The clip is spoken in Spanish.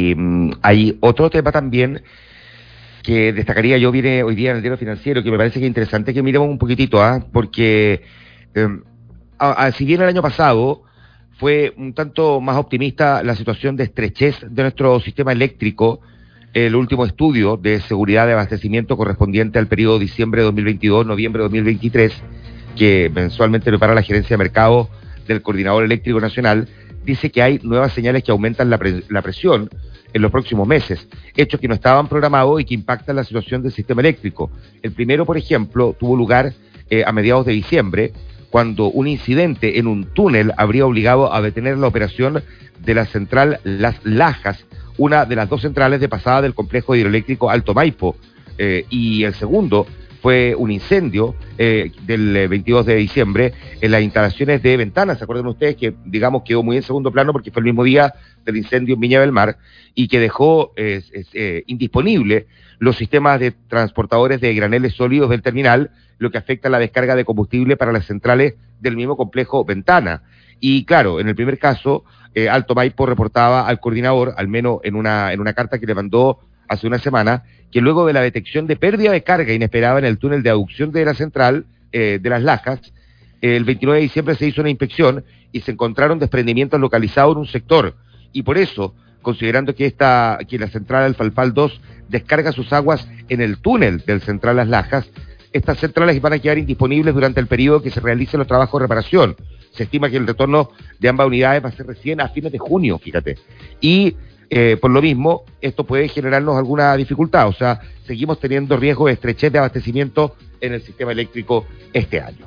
Y hay otro tema también que destacaría yo, viene hoy día en el diario financiero, que me parece que es interesante que miremos un poquitito, porque si bien el año pasado fue un tanto más optimista la situación de estrechez de nuestro sistema eléctrico, el último estudio de seguridad de abastecimiento correspondiente al periodo diciembre de 2022, noviembre de 2023, que mensualmente prepara la Gerencia de Mercado del Coordinador Eléctrico Nacional, dice que hay nuevas señales que aumentan la presión en los próximos meses, hechos que no estaban programados y que impactan la situación del sistema eléctrico. El primero, por ejemplo, tuvo lugar a mediados de diciembre, cuando un incidente en un túnel habría obligado a detener la operación de la central Las Lajas, una de las dos centrales de pasada del complejo hidroeléctrico Alto Maipo, y el segundo fue un incendio del 22 de diciembre en las instalaciones de Ventanas. ¿Se acuerdan ustedes que, digamos, quedó muy en segundo plano porque fue el mismo día del incendio en Viña del Mar y que dejó indisponible los sistemas de transportadores de graneles sólidos del terminal, lo que afecta a la descarga de combustible para las centrales del mismo complejo Ventana? Y claro, en el primer caso, Alto Maipo reportaba al coordinador, al menos en una carta que le mandó hace una semana, que luego de la detección de pérdida de carga inesperada en el túnel de aducción de la central de Las Lajas, el 29 de diciembre se hizo una inspección y se encontraron desprendimientos localizados en un sector. Y por eso, considerando que la central Alfalfal 2 descarga sus aguas en el túnel del central Las Lajas, estas centrales van a quedar indisponibles durante el periodo que se realicen los trabajos de reparación. Se estima que el retorno de ambas unidades va a ser recién a fines de junio, fíjate. Y por lo mismo, esto puede generarnos alguna dificultad. O sea, seguimos teniendo riesgo de estrechez de abastecimiento en el sistema eléctrico este año.